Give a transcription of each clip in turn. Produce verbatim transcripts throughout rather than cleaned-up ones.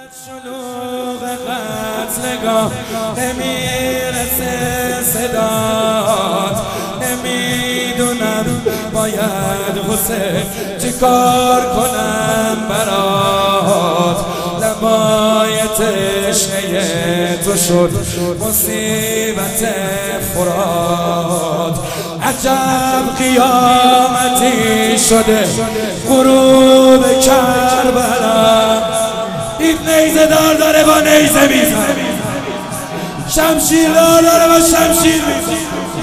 شلوغ قتلگاه نمیرسه صدات، نمیدونم باید حسین چی کار کنم برات. لبای تشنه تو شد مصیبت فرات. عجب قیامتی شده غروب کربلا. دید نیزه دار داره با نیزه میزن، شمشیر دار داره با شمشیر میزن.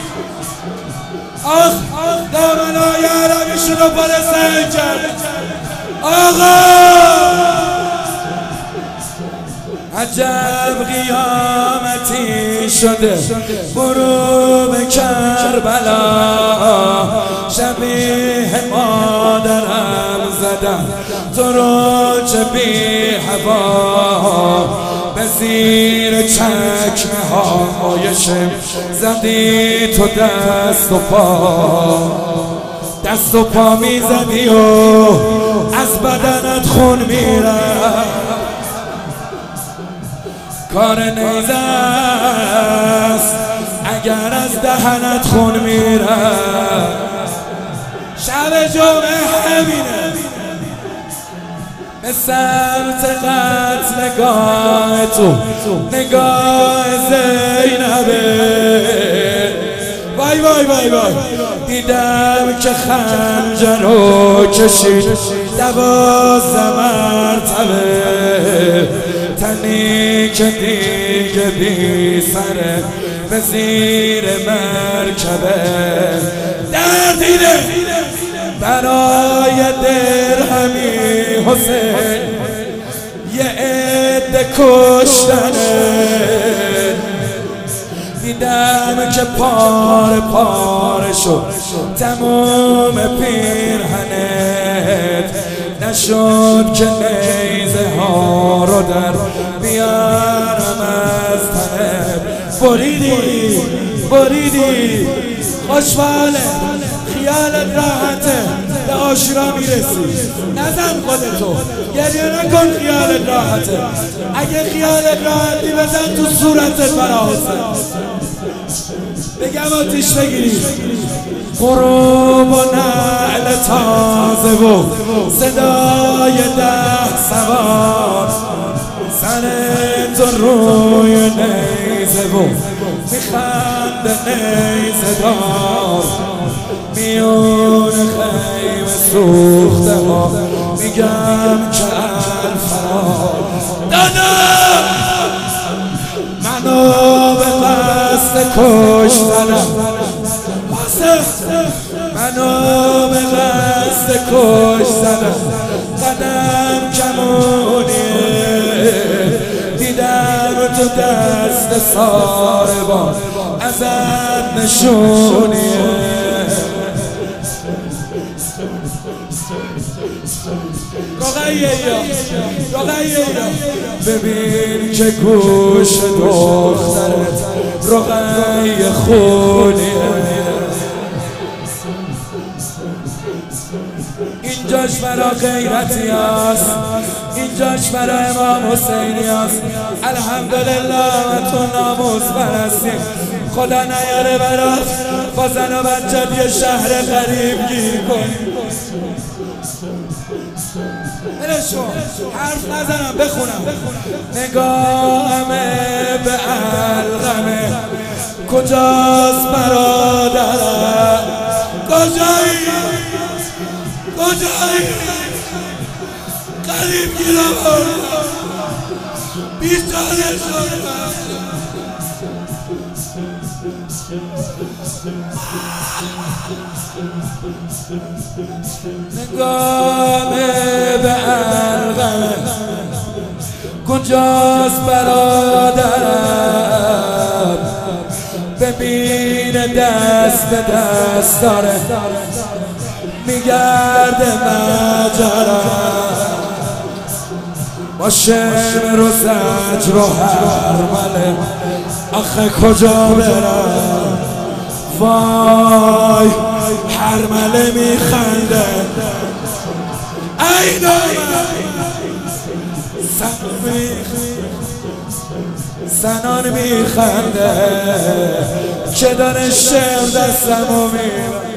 آخ دامنای عربیشون رو پالستین کرد. آقا عجب قیامتی شده غروب کربلا. شبیه مادرم زدم تو رو چه بی هوا. به زیر چکمه هایشم زدی تو دست و پا. دست و پا میزدی و از بدنت خون میرم. کار نیزه است اگر از دهنت خون میرم. شب جمعه همینه به سمت قتلگاه تو نگاه زینبه. وای وای وای وای دیدم که خنجر رو کشید دوازده مرتبه. تنی که دیگه بی سره به زیر مرکبه. دردیده برای درهمی حسین یه عده کشتنه. دیدم که پاره پاره شد تمام پیرهنت. نشد که نیزه ها رو در بیارم از تنت. بریدی بریدی خوشحاله خیالت راحته به عاشورا میرسی. نزن خودتو گریه نکن خیالت راحته. اگه خیالت راحتی بزن تو صورتت برا حسین. بگم آتیش بگیری. غروب و نعل تازه و صدای ده سوار. سر تو روی نیزه و میخنده نیزه دار. میون خیمه سوخته ها میگم که الفرار. دادم منو به قصد کشتنم، منو به قصد کشتنم. قدم کمونیه دیدم تو دست ساربان ازت نشونیه. ببین که گوش دخترت رقیه خونیه. اینجاش برا غیرتی هست، اینجاش برا امام حسینی هست. الحمدلله و تو ناموس پرستی. خدا نیاره برات با زن و بچت یه شهر غریب گیر کنی. بلشون حرف نزنم بخونم. نگاهمه به علقمه کجاست برادرم؟ کجایی؟ کجایی؟ غریب گیرم بیچاره شدم. نگاهمه به علقمه کجاست برادرم؟ ببین دست به دست داره میگرده مجرم. با شمر و زجر و هرمله آخه کجا برم؟ وای هرمله میخنده. ای نامه زنان میخنده که داره شعر دستمو میره